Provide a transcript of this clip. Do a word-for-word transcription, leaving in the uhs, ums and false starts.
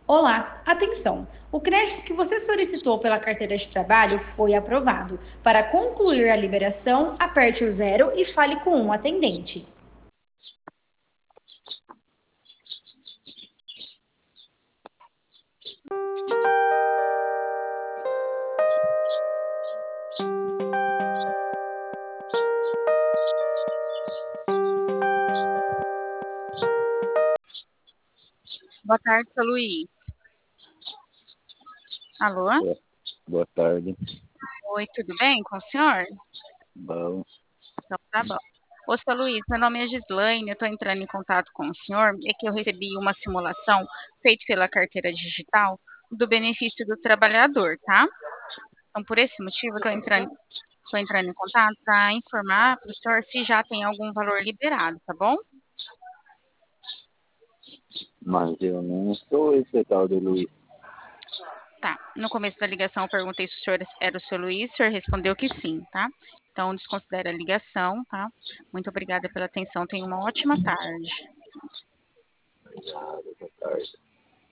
Olá, atenção! O crédito que você solicitou pela carteira de trabalho foi aprovado. Para concluir a liberação, aperte o zero e fale com um atendente. Boa tarde, seu Luiz. Alô? Boa, boa tarde. Oi, tudo bem com o senhor? Bom, Então, tá bom. Ô, seu Luiz, meu nome é Gislaine, eu estou entrando em contato com o senhor, é que eu recebi uma simulação feita pela carteira digital do benefício do trabalhador, tá? Então, por esse motivo, eu estou entrando, tô entrando em contato para informar para o senhor se já tem algum valor liberado, tá bom? mas eu não sou esse tal de Luiz. Tá. No começo da ligação, eu perguntei se o senhor era o seu Luiz, o senhor respondeu que sim, tá? Então, desconsidera a ligação, tá? Muito obrigada pela atenção, tenha uma ótima tarde. Obrigado, boa tarde.